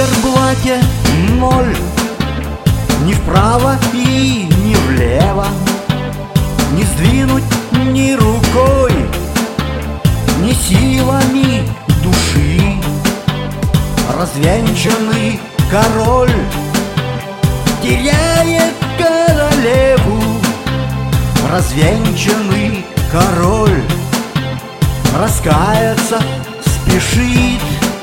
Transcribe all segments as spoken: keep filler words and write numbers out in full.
циферблате ноль. Ни вправо и ни влево, не сдвинуть ни рукой, ни силами души. Развенчанный король теряет королеву. Развенчанный король раскаяться спешит.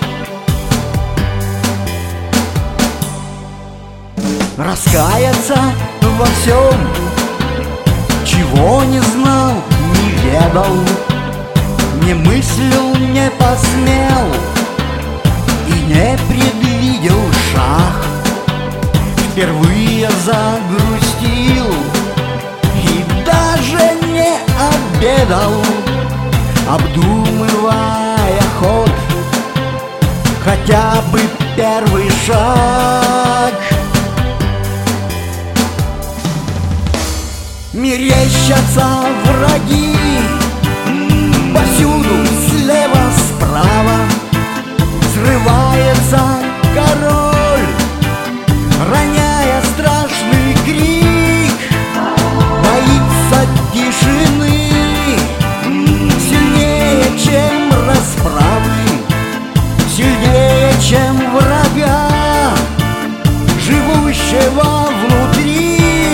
Раскаяться во всем, чего не знал, не ведал, не мыслил, не посмел и не предвидел шаг. Впервые загрустил и даже не обедал, обдумывая ход, хотя бы первый шаг. Мерещатся враги повсюду, слева, справа. Срывается король, роняя страшный крик. Боится тишины сильнее, чем расправы, сильнее, чем врага, живущего внутри.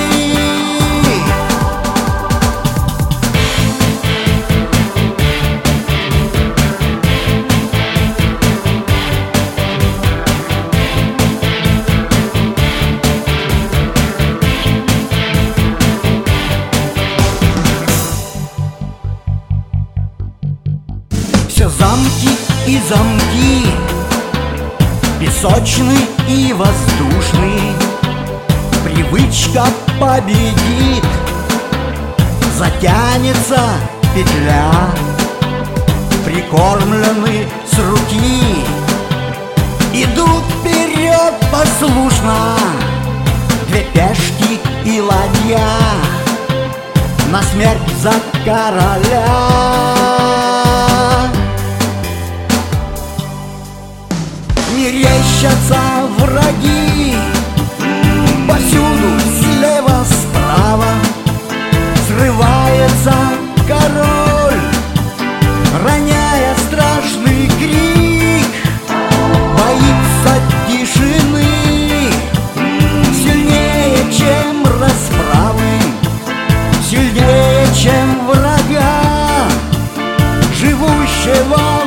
Все замки и замки, песочный и воздушный. Привычка победит, затянется петля. Прикормлены с руки, идут вперед послушно две пешки и ладья на смерть за короля. Мерещатся враги повсюду, слева, справа. Срывается король, роняя страшный крик. Боится тишины сильнее, чем расправы, сильнее, чем врага, живущего